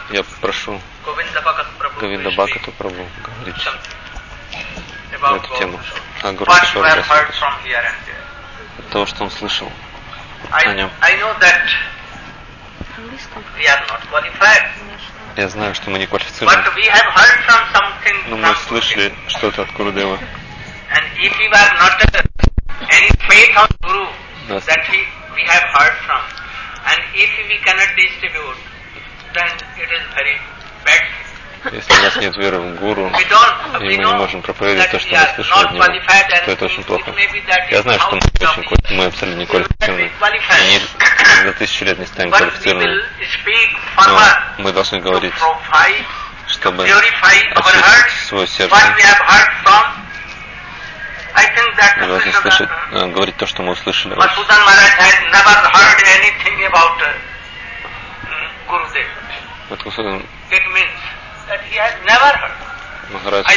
Я прошу Говинда Бхакату Прабху говорить на эту тему о Гауракишоре Дасе, от того, что он слышал о нем. Я знаю, что мы не квалифицированы, но мы слышали что-то от Гурудева. Если у нас нет веры в Гуру, и мы не можем проповедовать то, что мы слышали от него, то это очень плохо. Я знаю, что мы абсолютно не квалифицированы. Мы за 1000 лет не станем квалифицированными. Но мы должны говорить, чтобы очистить свое сердце. Мы должны слышать, говорить то, что мы услышали. Мадхусудан Махарадж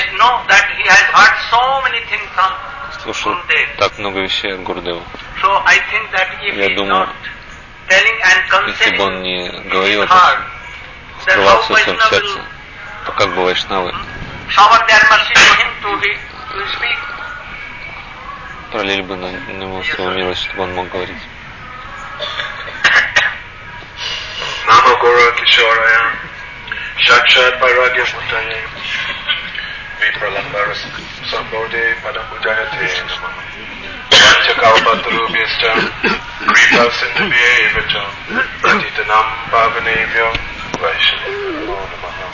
слушал так много вещей от Гурудева. Я думаю, если бы он не говорил это, скрывал все в своем сердце, то как бы вайшнавы пролили бы на него свою милость, чтобы он мог говорить. Namo Гауракишорая Шакшат Парагya Мутане Vipralambara Sambodhe Padambudayate Namaha Vanchakalpatarubhyascha Kripa Sindhubhyevacha Patitanam Pavanebhyo Vaishnavyo Namaha.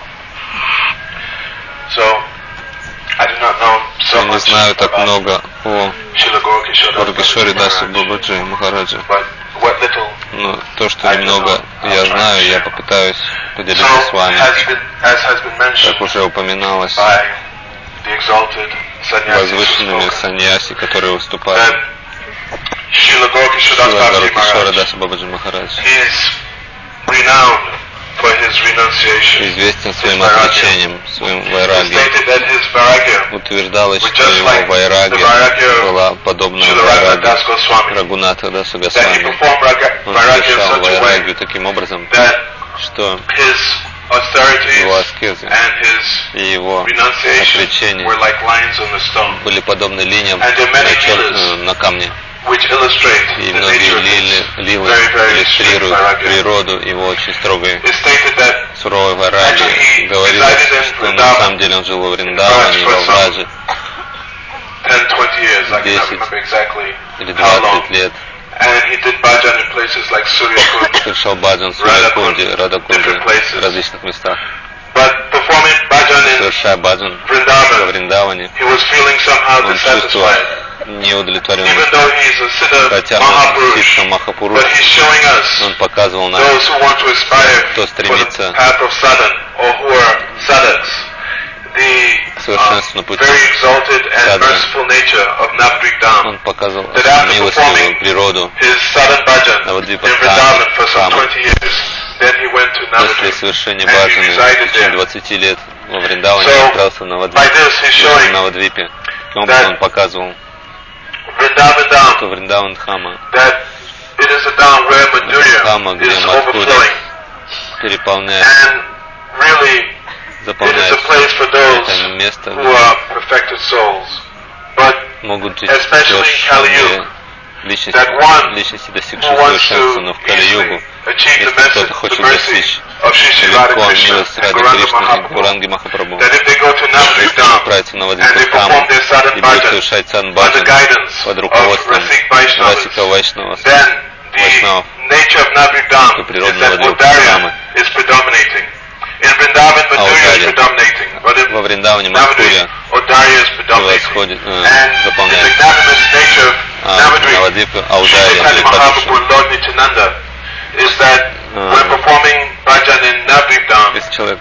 So, I do not know so Я не знаю так много о Гауракишоре Дасе Бабаджи Махараджа, но то, что немного я знаю, я попытаюсь поделиться с вами. Как уже упоминалось, возвышенными саньяси, которые выступают. Шрила Гауракишора Дасе Бабаджи Махарадж известен своим отречением, своим вайрагием. Утверждалось, что его вайрагия была подобна вайрагии Рагунатха Даса Госвами. Он совершал вайрагию таким образом, что его аскезы и его отречения были подобны линиям на камне. И многие лилы иллюстрируют природу его очень строгой, суровой вайрагии. Говорилось, что на самом деле он жил во Вриндаване, во Враджи 10 или 20 лет. Совершал баджан в Сурьякунде, Радакунде, в различных местах. Совершая баджан во Вриндаване, он чувствовал неудовлетворенность. Хотя он Сидха Махапуруш, он показывал нам, кто стремится к совершенству на пути садханы. Он показывал милостивую природу Навадвипа Дхамы. После совершения баджаны в течение 20 лет во Вриндаване он отправился в Навадвипе. Таким образом он показывал, что Вриндаван Дхама, Дхама, где Мадхурья переполняет, заполняет это место, где могут жить совершенные личности, достигшие совершенства, но в Кали-югу, если кто-то хочет достичь легко милость ради Кришны и Гуранги Махапрабху, если он отправится на Навадвипу и будет совершать садхан-баджан под руководством Расика Вайшнавов, то природа Навадвипы Дхамы, во Вриндаване Мадхурья превосходит, заполняет, а Навадвипы Аударья или Падуша. Если человек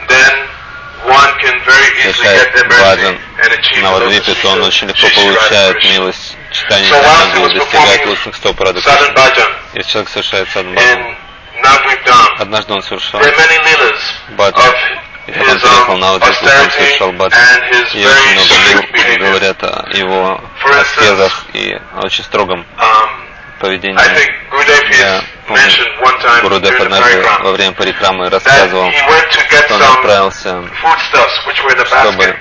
совершает баджан на Навадвипе, то он очень легко получает милость читания Чайтаньи и достигает лучших стоп Рады Кришны. Если человек совершает садхан-баджан, однажды он совершал баджан, и потом приехал на Навадвипу, он совершал баджан. И очень много говорят о его аскезах и о очень строгом поведение. Я помню, Гурудев однажды во время парикрамы рассказывал, что он отправился, чтобы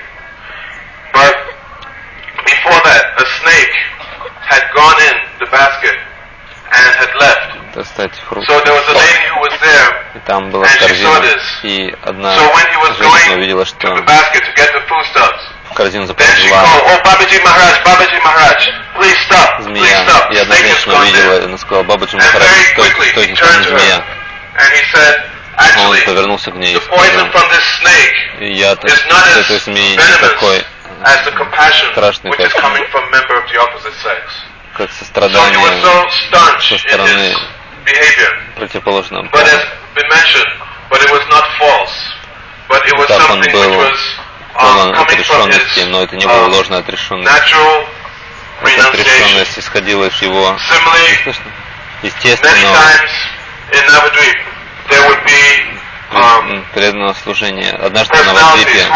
достать фрукты. И там была корзина, и одна женщина увидела, что в корзину заползла змея. И одна женщина увидела, и она сказала: Бабаджи Махарадж, стойте, стойте, там змея. Он повернулся к ней и сказал: яд от этой змеи не такой страшный, как сострадание со стороны противоположного пола. Так он был полон отрешенности, но это не было ложной отрешенностью. Эта отрешенность исходила из его естественного преданного служения. Однажды на Навадвипе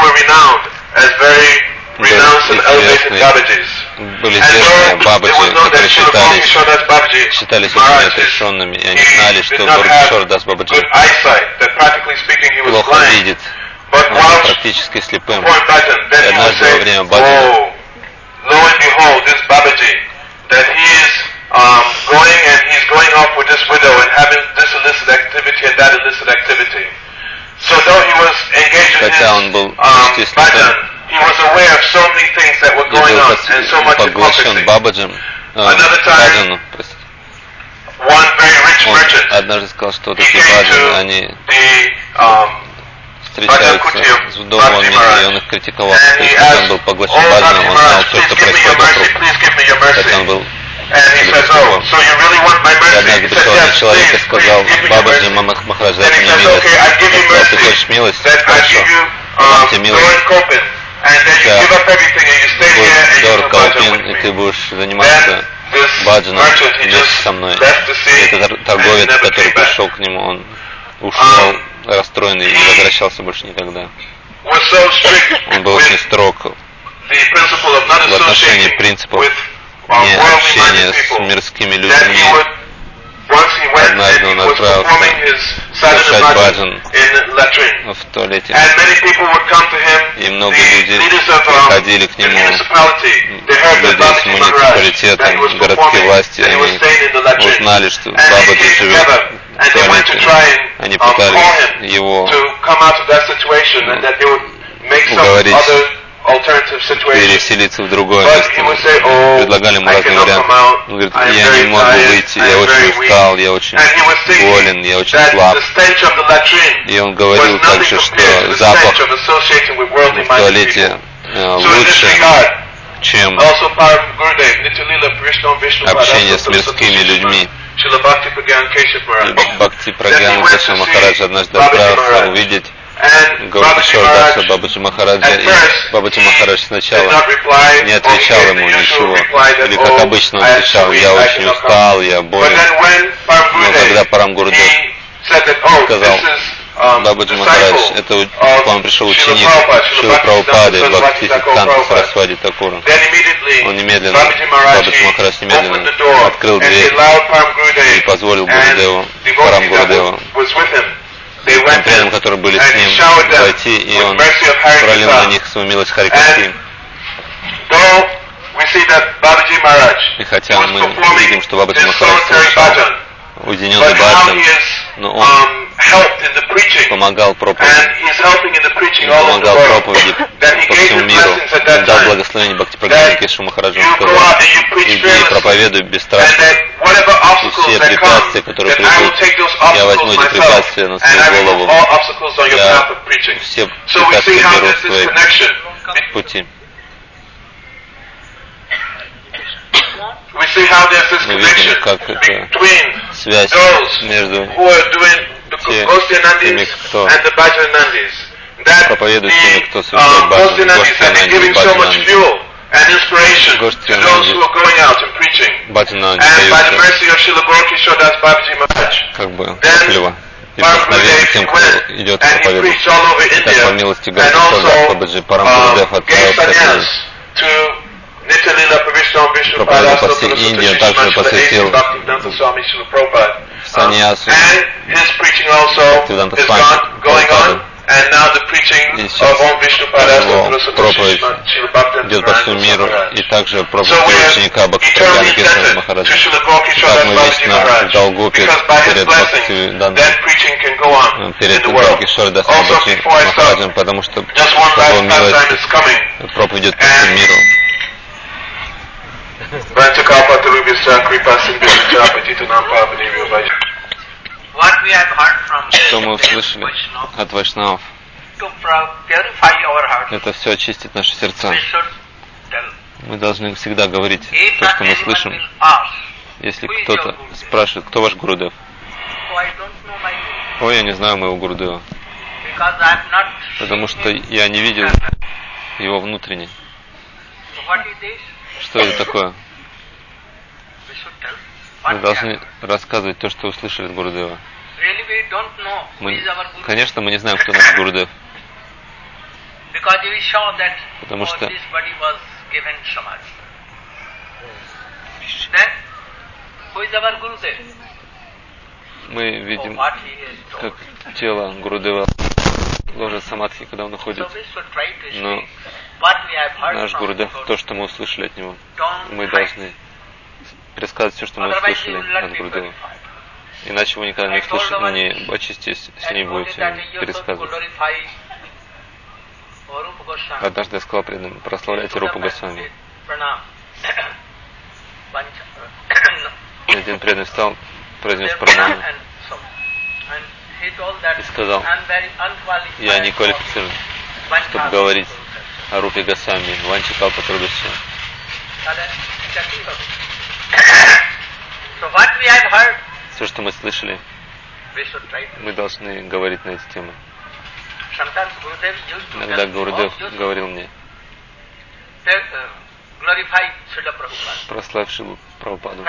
были известные бабаджи, которые считались очень отрешенными, и они знали, что Гурудешвар Дас Бабаджи плохо видит, он был практически слепым. И однажды во время баджана хотя он был почти слепым и был поглощен баджаном, он однажды сказал, что такие баджаны, они встречаются с вдовами, и он их критиковал. То есть, когда он был поглощен баджаном, он знал все, что происходит вокруг. Хотя он был слепым. И однажды пришел один человек и сказал: Бабаджи Махарадж, дай мне милость. Он сказал: ты хочешь милость? Хорошо, дам тебе милость. Да, будь Дор Каупин, и ты будешь заниматься баджаном вместе со мной. И этот торговец, который пришел к нему, он ушел расстроенный и не возвращался больше никогда. Он был очень строг в отношении принципов не общения с мирскими людьми. Однажды он отправился совершать баджан в туалете, и много людей приходили к нему, люди из муниципалитета, городские власти, они узнали, что Бабаджи живет в туалете. Они пытались его уговорить переселиться в другое место. Предлагали ему разные варианты. Он говорит: я не могу выйти, я очень устал, я очень болен, я очень слаб. И он говорил также, что запах в туалете лучше, чем общение с мирскими людьми. Бхакти Прагьян Кешава Махарадж однажды отправился увидеть Гурудешвар Даса Бабаджи Махараджа, и Бабаджи Махарадж сначала не отвечал ему ничего, или как обычно он отвечал: я очень устал, я болен. Но когда Парам Гурудев сказал: Бабаджи Махарадж, это к вам пришел ученик Шрилы Прабхупады, Бхактисиддханта Сарасвати Такура. Он немедленно, Бабаджи Махарадж немедленно открыл дверь и позволил Гурудеву, Парам Гурудеву, тем преданным, которые были с ним, войти, и он пролил на них свою милость Харикати. И хотя мы видим, что Бабаджи Махарадж совершал уединенный баджан, но он помогал проповеди, помогал проповеди по всему миру. Он дал благословение Бхакти Прагьяна Кешава Махараджу. Он сказал: иди и проповедуй бесстрашно. И все препятствия, которые придут, я возьму эти препятствия на свою голову. Я все препятствия беру в свои пути. Мы видим, как это связь между теми, кто проповедует, теми, кто совершает баджан, Гошти Баджананди. Гошти Баджананди даются как бы топливо и вдохновение тем, кто идет проповедовать. И так, по милости Гурудешвара Даса Бабаджи, Парам Гурудев отправился проповедовал по всей Индии, он также посвятил саньясу Бхактивиданта Свами Прабхупаду. И сейчас его проповедь идет по всему миру, и также проповедь ученика Бхактивиданта Киртана Махараджа. Так мы вечно в долгу перед Бхактивидантом, перед Галокишвардасом Махараджем, потому что по его милости проповедь идет по всему миру. Что мы услышали от вайшнавов, это все очистит наши сердца. Мы должны всегда говорить то, что мы слышим. Если кто-то спрашивает, кто ваш Гурудев? Ой, я не знаю моего Гурудева, потому что я не видел его внутренне. Что это такое? Мы должны рассказывать то, что услышали от Гурудева. Конечно, мы не знаем, кто наш Гурудев, потому что мы видим, как тело Гурудева ложит самадхи, когда он уходит. Но наш Гурудев, то, что мы услышали от него, мы должны пересказывать все, что мы услышали от Гурудева. Иначе вы никогда не услышите, не очиститесь, если не будете пересказывать. Однажды я сказал преданным, прославляйте Рупу Госвами. Один преданный встал, произнес пранаму и сказал: я не квалифицирован, чтобы говорить о Рупе Госвами, Ванчи Калпатрубхясча. Все, что мы слышали, мы должны говорить на эти темы. Иногда Гурудев говорил мне: прославь Шрилу Прабхупаду.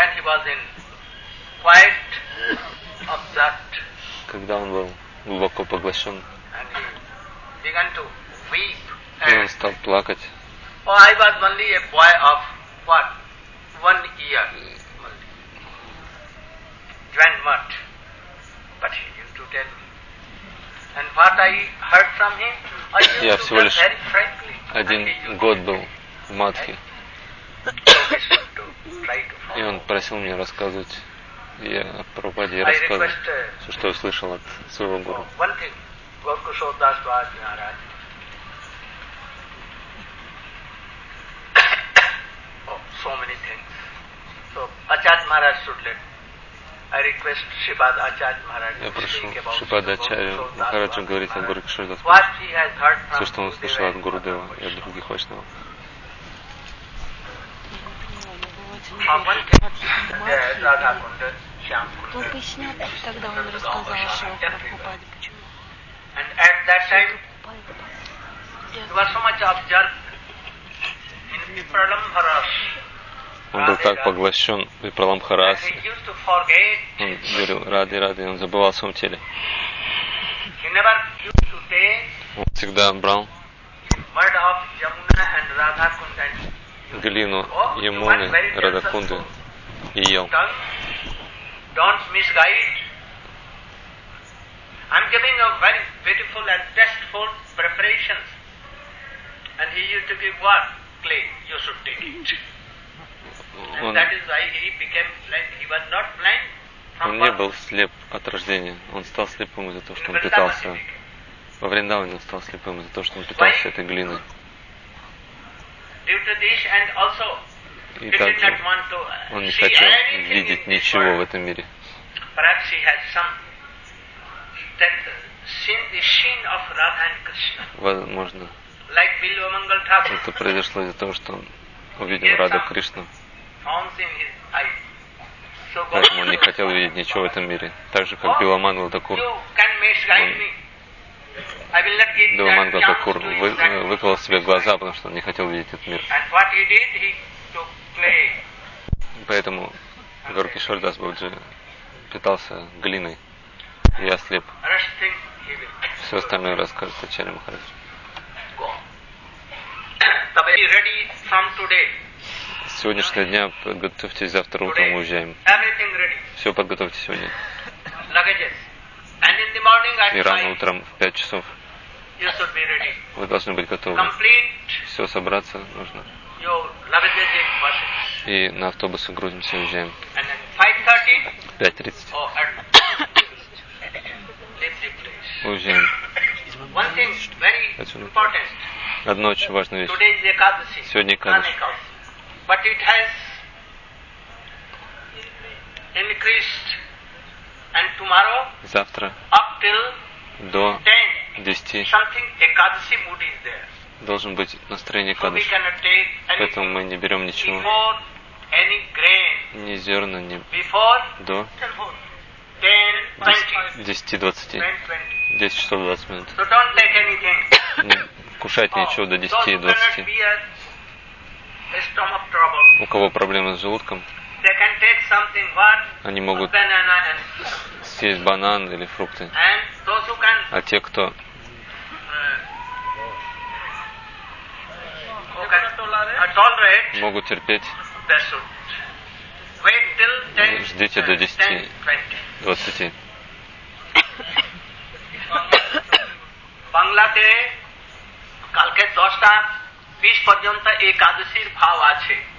Когда он был глубоко поглощен, и он стал плакать. Я всего лишь 1 год был в Мадхе, и он просил меня рассказывать о Прабхупаде, я рассказывал все, что я услышал от своего гуру. Я прошу Шрипада Ачарью Махараджа говорить о Гуру Кишордас, все, что он услышал от Гурудева и от других вайшнавов. Кто пояснял, тогда он рассказал о Шри Прабхупаде, почему? Он был так поглощен в Праламбхарасе. Он говорил Раде, Раде, он забывал о своем теле. Он всегда брал глину Ямуны, Радакунды и ел. Он не был слеп от рождения. Он стал слепым из-за того, что он питался. Во Вриндаване он стал слепым из-за того, что он питался этой глиной. И также он не хотел видеть ничего в этом мире. Возможно, это произошло из-за того, что он увидел Раду Кришну. Поэтому он не хотел видеть ничего в этом мире. Так же, как Биламан Гладакур. Биламан Гладакур выколол себе глаза, потому что он не хотел видеть этот мир. Поэтому Гаур Кишор Дас Бабаджи питался глиной и ослеп. Все остальное расскажет Ачарья Махарадж. сегодняшнего дня подготовьтесь, завтра утром уезжаем. Все подготовьте сегодня. И рано утром в 5 часов вы должны быть готовы. Все собраться нужно. И на автобусы грузимся и уезжаем. 5:30. Уезжаем. Отсюда. Одна очень важная вещь. Сегодня Экадаши. Завтра до 10 должен быть настроение Экадаши. Поэтому мы не берем ничего. Ни зерна, ни до 10-20. 10 часов 20 минут. Не кушайте ничего до 10-20. У кого проблемы с желудком, они могут съесть банан или фрукты. А те, кто могут терпеть, ждите до 10-20. বাংলাতে কালকে 10টা 20 পর্যন্ত একাদশীর ভাব আছে।